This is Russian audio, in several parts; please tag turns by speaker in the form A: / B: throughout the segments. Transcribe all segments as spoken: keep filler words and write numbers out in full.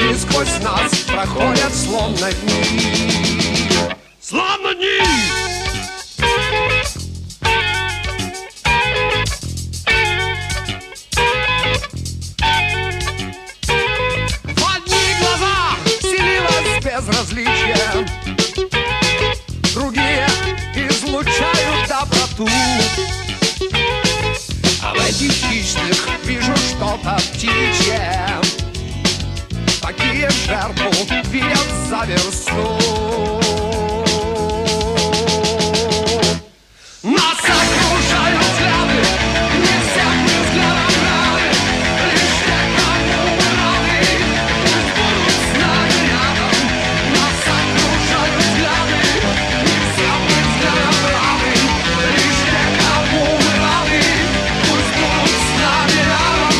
A: И сквозь нас проходят словно дни. Словно дни! Безразличие, другие излучают доброту, а в этих хищных вижу что-то птичье. Такие жертву видят за версту. Нас окружают взгляды, не всех мы взглядом рады, лишь те, кому мы рады, пусть будут с нами рядом. Нас окружают взгляды, не всех мы взглядом рады, лишь те, кому мы рады, пусть будут с нами рядом.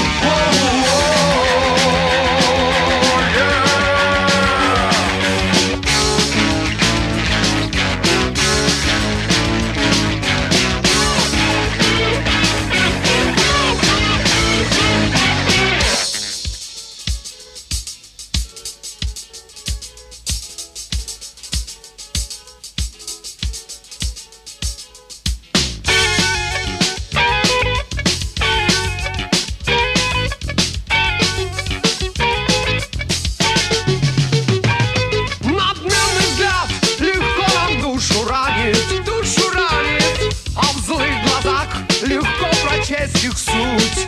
A: Их суть.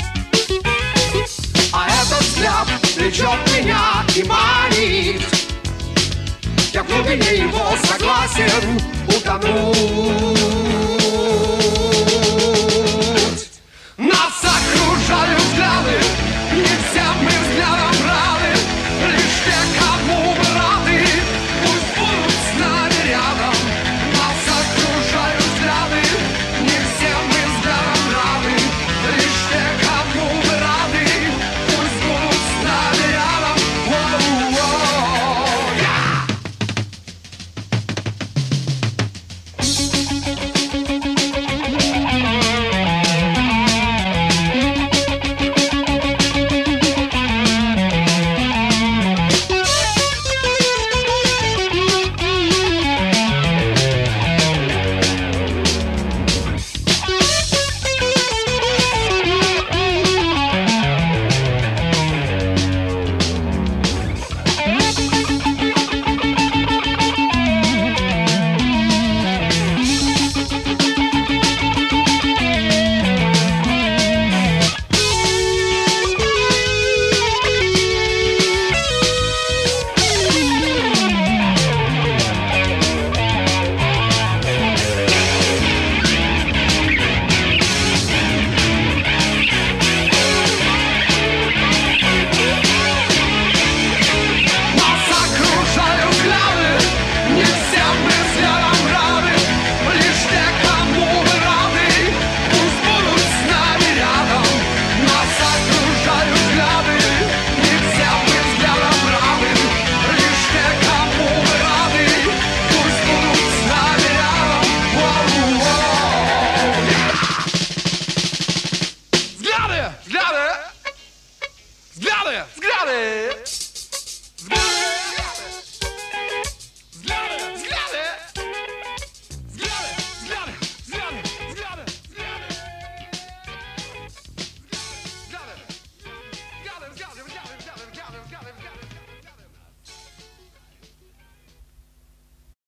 A: А этот взгляд влечет меня и манит. Я в глубине его согласен утонуть. Нас окружают взгляды,